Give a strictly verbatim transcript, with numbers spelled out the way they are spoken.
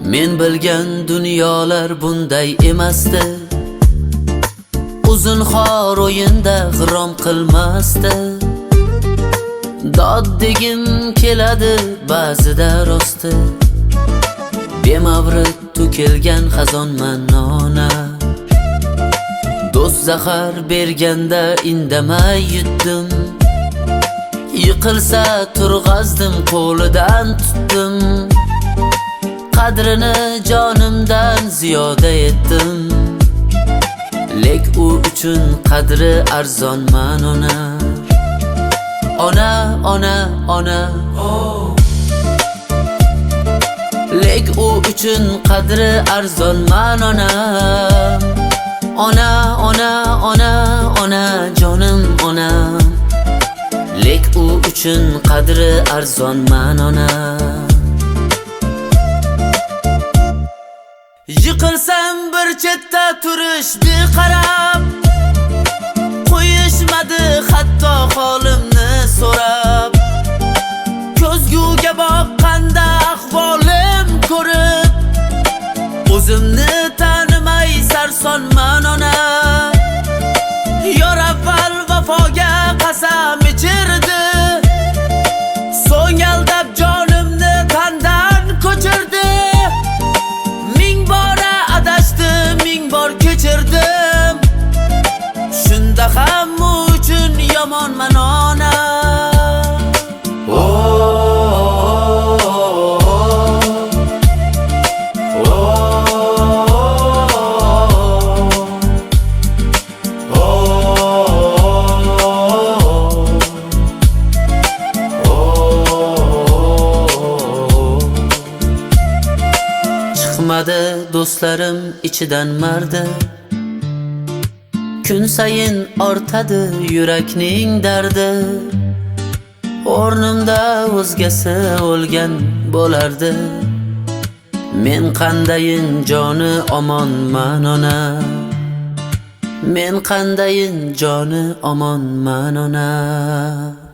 Men bilgan dunyolar bunday emasdi. Uzun xor o'yinda g'rom qilmasdi. Dod degim keladi ba'zida rosti. Bemavrid to'kilgan xazonman ona. Do'st zahar berganda indamay yutdim. Yiqilsa turg'azdim, qo'lidan tutdim. Qadrini jonimdan ziyoda etdim. Lek u uchun qadri arzonman ona. Ona, ona, ona, oh. Lek u uchun qadri arzonman ona. Ona, ona, ona, ona, jonim ona. Lek u uchun qadri arzonman ona. Yiqilsam bir chetda turishdi qarab. Qo'yishmadi hatto holimni so'rab. Ko'zguga boqqanda ahvolim ko'rib, o'zimni tanimay sarsonman ona. Yor avval vafoga qasam ichirdi, so'ng aldab jonimni tandan ko'chirdi. Ming bora adashdim, ming bor kechirdim. Shunda ham u uchun yomonman ona. Chiqmadi do'stlarim ichidan mardi. Kun sayin ortadi yurakning dardi. O'rnimda o'zgasi o'lgan bo'lardi. Men qandayin joni omonman ona. Men qandayin joni omonman ona.